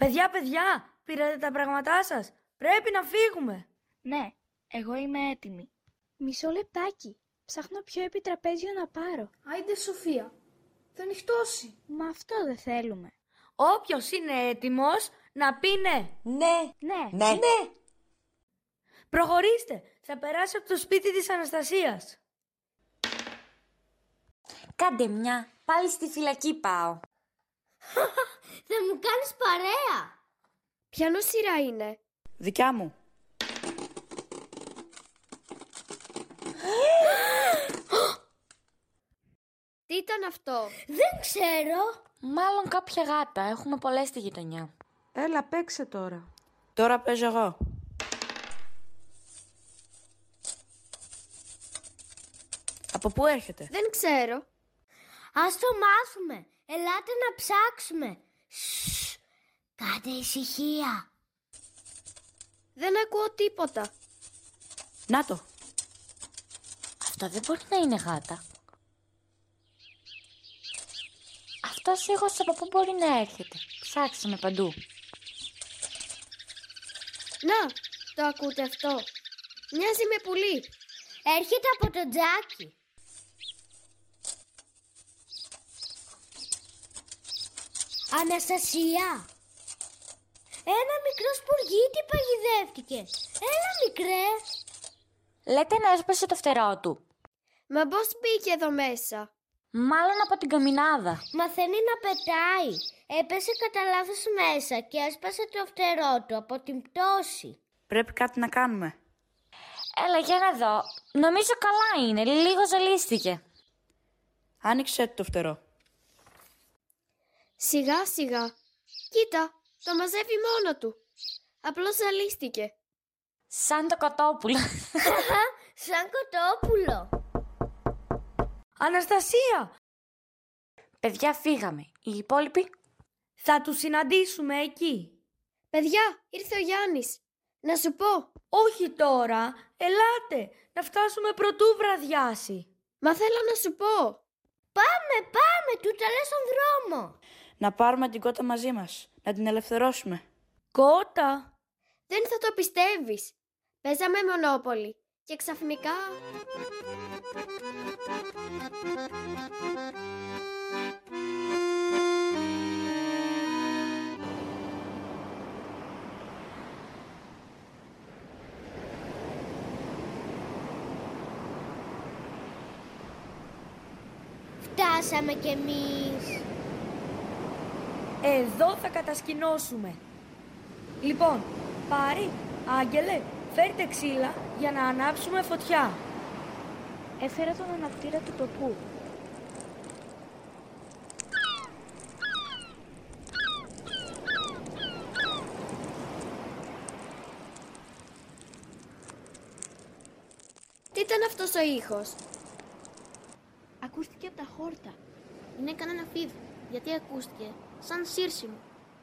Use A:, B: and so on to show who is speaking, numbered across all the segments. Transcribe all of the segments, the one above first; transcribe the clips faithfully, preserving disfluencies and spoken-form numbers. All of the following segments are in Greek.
A: Παιδιά, παιδιά, πήρατε τα πράγματά σας. Πρέπει να φύγουμε.
B: Ναι, εγώ είμαι έτοιμη.
C: Μισό λεπτάκι. Ψάχνω ποιο επιτραπέζιο να πάρω.
D: Άιντε Σοφία, θα νυχτώσει.
C: Μα αυτό δεν θέλουμε.
A: Όποιος είναι έτοιμος να πει ναι.
E: Ναι,
C: Ναι.
E: ναι, ναι.
A: Προχωρήστε, θα περάσει από το σπίτι της Αναστασίας.
E: Κάντε μια, πάλι στη φυλακή πάω.
F: Θα μου κάνεις παρέα.
C: Ποιανό σειρά είναι?
G: Δικιά μου.
C: Τι ήταν αυτό?
F: Δεν ξέρω.
E: Μάλλον κάποια γάτα, έχουμε πολλές στη γειτονιά.
D: Έλα, παίξε τώρα.
G: Τώρα παίζω εγώ. Από πού έρχεται?
C: Δεν ξέρω.
F: Ας το μάθουμε. Ελάτε να ψάξουμε. Σσσ, κάντε ησυχία.
C: Δεν ακούω τίποτα.
G: Να το.
E: Αυτό δεν μπορεί να είναι γάτα. Αυτός ήχος από πού μπορεί να έρχεται? Ψάξαμε παντού.
C: Να, το ακούτε αυτό? Μοιάζει με πουλί.
F: Έρχεται από το τζάκι. Αναστασία. Ένα μικρό σπουργίτι παγιδεύτηκε. Έλα μικρέ.
E: Λέτε να έσπασε το φτερό του.
C: Μα πώς μπήκε εδώ μέσα?
E: Μάλλον από την καμινάδα.
F: Μαθαίνει να πετάει. Έπεσε κατά λάθος μέσα και έσπασε το φτερό του από την πτώση.
G: Πρέπει κάτι να κάνουμε.
E: Έλα για να δω. Νομίζω καλά είναι. Λίγο ζαλίστηκε.
G: Άνοιξε το φτερό.
C: Σιγά σιγά. Κοίτα, το μαζεύει μόνο του. Απλώς ζαλίστηκε.
E: Σαν το κοτόπουλο.
F: Σαν κοτόπουλο.
A: Αναστασία,
E: Παιδιά, φύγαμε. Οι υπόλοιποι?
A: θα τους συναντήσουμε εκεί.
C: Παιδιά, ήρθε ο Γιάννης. Να σου πω.
A: Όχι τώρα, ελάτε, να φτάσουμε πρωτού βραδιάσει.
C: Μα θέλω να σου πω.
F: Πάμε, πάμε, του τα λες στον δρόμο.
G: Να πάρουμε την κότα μαζί μας. Να την ελευθερώσουμε.
A: Κότα.
C: Δεν θα το πιστεύεις. Παίζαμε Μονόπολη και ξαφνικά...
F: Φτάσαμε κι εμείς.
A: Εδώ θα κατασκηνώσουμε. Λοιπόν, Πάρη, Άγγελε, φέρτε ξύλα για να ανάψουμε φωτιά.
C: Έφερα τον αναπτήρα του τοπού. Τι ήταν αυτός ο ήχος?
D: Ακούστηκε από τα χόρτα. Είναι κανένα φίδι. Γιατί ακούστηκε σαν σύρσιμο.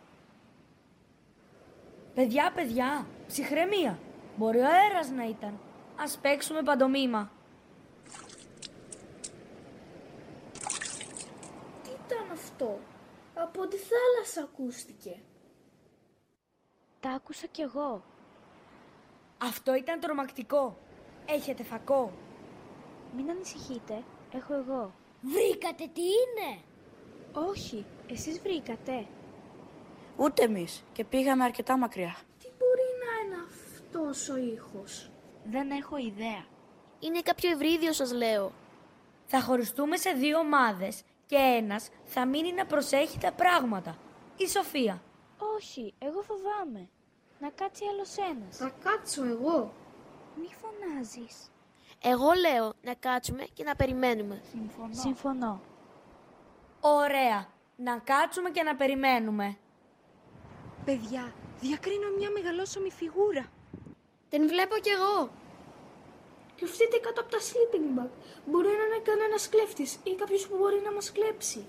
A: Παιδιά, παιδιά, ψυχραιμία. Μπορεί ο αέρας να ήταν. Ας παίξουμε παντομήμα.
D: Τι ήταν αυτό? Από τη θάλασσα ακούστηκε.
C: Τα άκουσα κι εγώ.
A: Αυτό ήταν τρομακτικό. Έχετε φακό?
C: Μην ανησυχείτε, έχω εγώ.
F: Βρήκατε τι είναι?
C: Όχι, εσείς βρήκατε.
G: Ούτε εμείς. Και πήγαμε αρκετά μακριά.
D: Τι μπορεί να είναι αυτός ο ήχος?
B: Δεν έχω ιδέα.
D: Είναι κάποιο ευρύδιο, σας λέω.
A: Θα χωριστούμε σε δύο ομάδες και ένας θα μείνει να προσέχει τα πράγματα. Η Σοφία.
C: Όχι, εγώ φοβάμαι. Να κάτσει άλλος ένας.
D: Θα κάτσω εγώ.
C: Μη φωνάζεις.
D: Εγώ λέω να κάτσουμε και να περιμένουμε.
B: Συμφωνώ.
C: Συμφωνώ.
A: Ωραία. Να κάτσουμε και να περιμένουμε.
H: Παιδιά, διακρίνω μια μεγαλόσωμη φιγούρα.
C: Την βλέπω κι εγώ.
D: Κρυφτείτε κάτω από τα sleeping bag. Μπορεί να είναι κανένας κλέφτης ή κάποιος που μπορεί να μας κλέψει.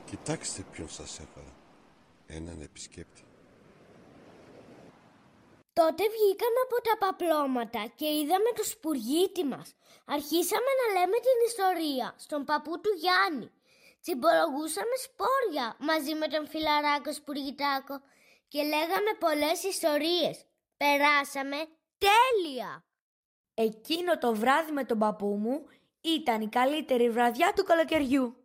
I: Κοιτάξτε ποιον σας έφερα. Έναν επισκέπτη.
F: Τότε βγήκαμε από τα παπλώματα και είδαμε το σπουργίτι μας. Αρχίσαμε να λέμε την ιστορία στον παππού του Γιάννη. Τσιμπολογούσαμε σπόρια μαζί με τον φιλαράκο Σπουργιτάκο και λέγαμε πολλές ιστορίες. Περάσαμε τέλεια!
A: Εκείνο το βράδυ με τον παππού μου ήταν η καλύτερη βραδιά του καλοκαιριού.